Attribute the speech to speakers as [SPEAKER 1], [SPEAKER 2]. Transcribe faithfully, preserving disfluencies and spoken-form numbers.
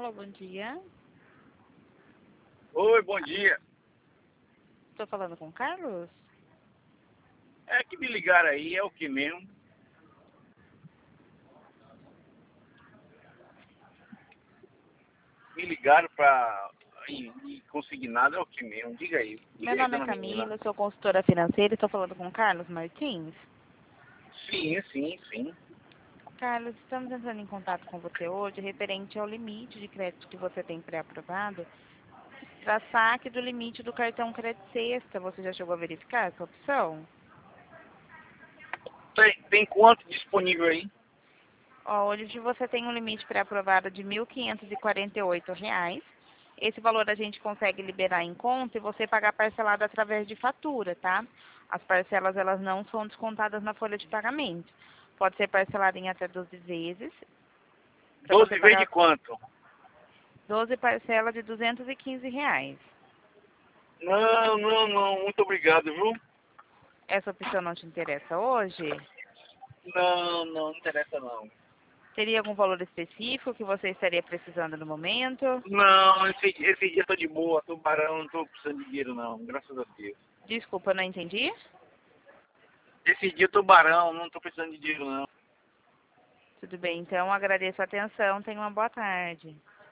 [SPEAKER 1] Alô, bom dia.
[SPEAKER 2] Oi, bom dia.
[SPEAKER 1] Estou falando com o Carlos?
[SPEAKER 2] É que me ligaram aí, é o que mesmo? Me ligaram pra e, e consignado é o que mesmo? Diga aí. Diga
[SPEAKER 1] Meu
[SPEAKER 2] aí,
[SPEAKER 1] nome é
[SPEAKER 2] dona menina.
[SPEAKER 1] Camila, sou consultora financeira e estou falando com o Carlos Martins.
[SPEAKER 2] Sim, sim, sim.
[SPEAKER 1] Carlos, estamos entrando em contato com você hoje referente ao limite de crédito que você tem pré-aprovado para saque do limite do cartão Crédito Sexta. Você já chegou a verificar essa opção?
[SPEAKER 2] Tem, tem quanto disponível aí?
[SPEAKER 1] Ó, hoje você tem um limite pré-aprovado de mil quinhentos e quarenta e oito reais. Esse valor a gente consegue liberar em conta e você pagar parcelado através de fatura, tá? As parcelas elas não são descontadas na folha de pagamento. Pode ser parcelado em até doze vezes, para você
[SPEAKER 2] Doze vezes de
[SPEAKER 1] pagar
[SPEAKER 2] quanto?
[SPEAKER 1] doze parcelas de duzentos e quinze reais.
[SPEAKER 2] Não, não, não. Muito obrigado, viu?
[SPEAKER 1] Essa opção não te interessa hoje?
[SPEAKER 2] Não, não, não interessa não.
[SPEAKER 1] Teria algum valor específico que você estaria precisando no momento?
[SPEAKER 2] Não, esse, esse dia eu tô de boa. Tubarão, não tô precisando de dinheiro não. Graças a Deus.
[SPEAKER 1] Desculpa, não entendi?
[SPEAKER 2] Esse dia tubarão, não tô precisando de dinheiro não.
[SPEAKER 1] Tudo bem, então agradeço a atenção. Tenha uma boa tarde.